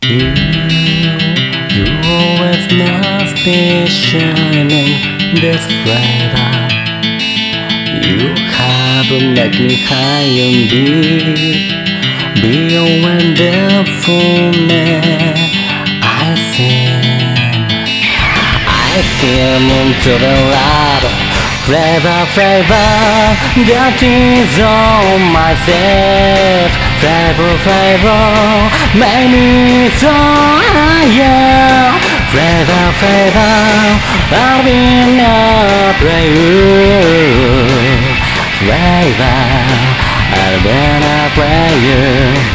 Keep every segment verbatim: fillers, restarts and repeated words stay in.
You, you always must be shining this flavor. You have make me high and deep, beyond wonderfulness. I sing, I sing into the light. Flavor, flavor, that is all myself. Flavor, flavor, make me so higher. Flavor, flavor, I'll be not you. Flavor, I'll be not you.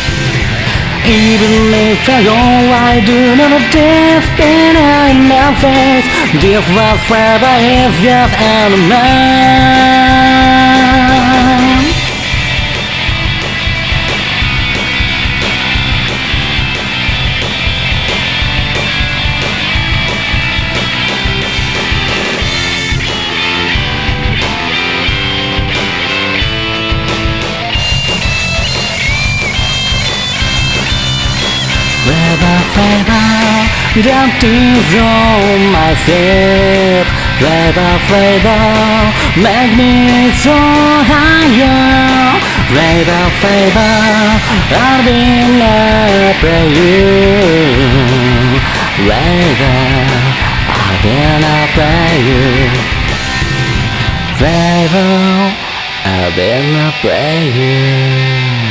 Even if I know I do not taste it in my face, this was flavor is just an man. Flavor, flavor, that is all myself. Flavor, flavor, make me so higher. Flavor, flavor, I'll be not you. Flavor, I'll be not you. Flavor, I'll be not you.